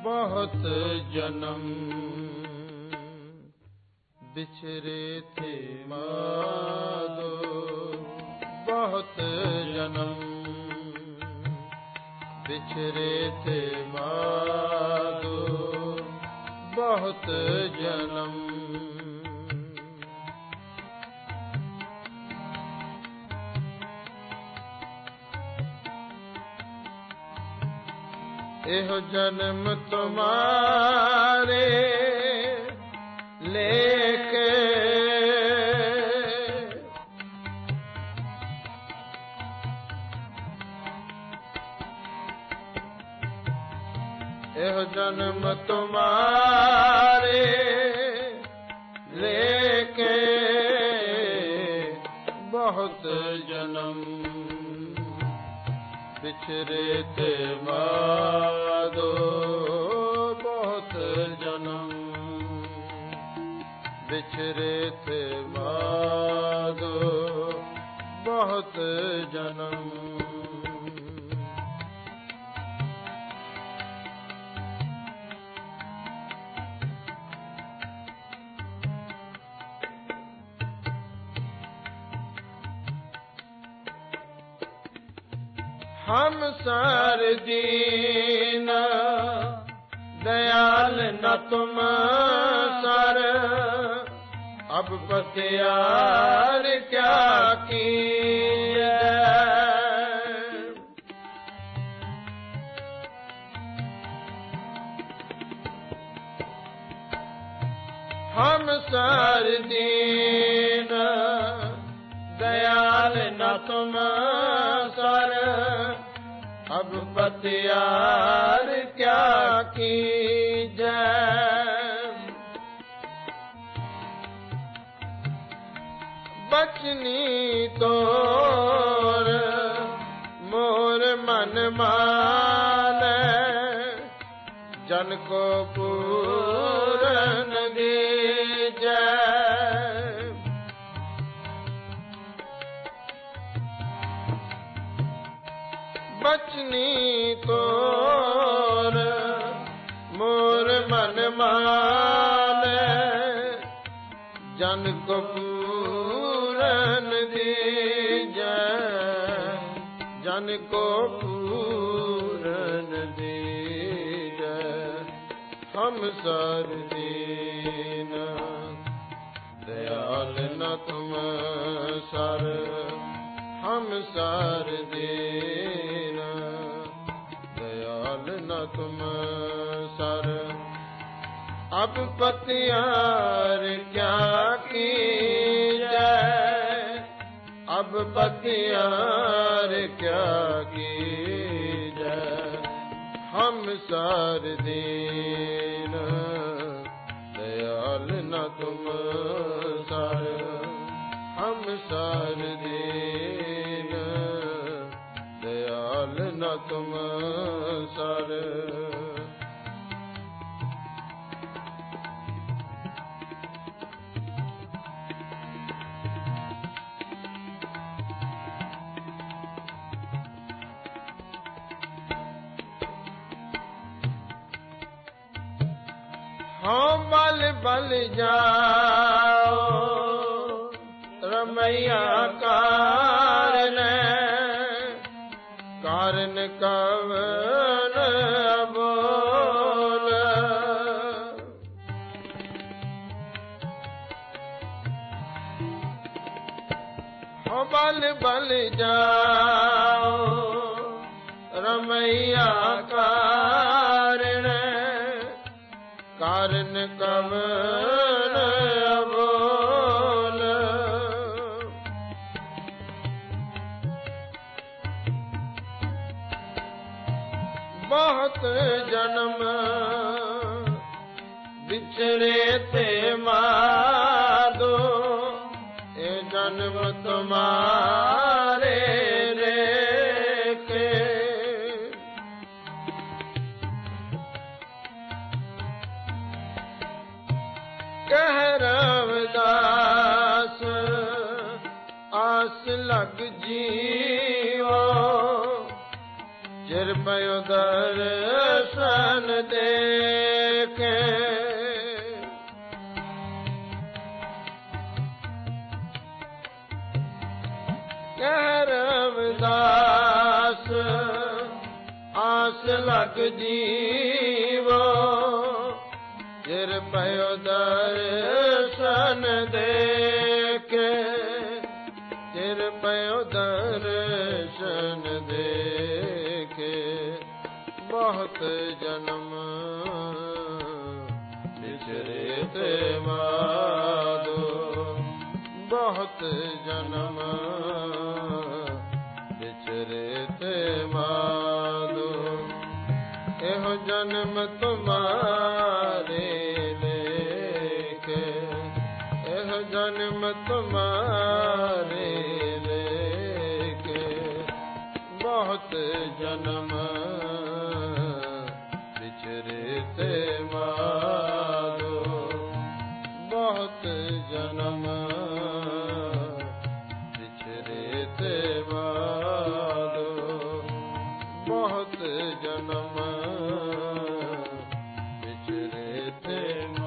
बहुत जन्म बिछरे थे माधो, बहुत जन्म बिछरे थे माधो, बहुत जन्म। एहो जन्म तुम्हारे लेके, एहो जन्म तुम्हारे लेके, बहुत जन्म बिछरे थे माधो, बहुत जन्म बिछरे थे माधो, बहुत जन्म। हम सर दीन दयाल न तुम सर, अब बतियार क्या कीजिए। हम सर दीन दयाल न तुम सर, अब बतियार क्या कीजिए। बचनी तोर मोर मन माने, जन को पूरन दीजिए। बचनी तोर मोर मन माने, जन को पूरन दीजिए, जन को पूरन दीजिए। हम सर दीन दयाल न तुम सर, हम सर दीन दयाल न तुम सर, अब बतियार क्या कीजिए। अब बतियार क्या कीजिए। हम सर दीन दयाल न तुम सर, हम सर दीन दयाल न तुम सर। हाँ बल बल जाओ रमैया कारण, कारण कवन बोल। हाँ बल बल जाओ रमैया कारण, कारण कवन बोल। बहुत जन्म बिछरे थे माधो, ये जन्म तुम्हारे रेखे। कह रविदास आस लग जीवो, चिर पयो दर्शन दे। तक जीवो चिर पयो दर्शन देखे चिर पयो दर्शन देखे बहुत जन्म बिछरे ते माधो बहुत जन्म बिछरे ते माधो एहो जन्म तुम्हारे लेके एहो जन्म तुम्हारे लेके बहुत जन्म बिछरे ते माधो बहुत जन्म बिछरे ते माधो बहुत जन्म बिछरे ते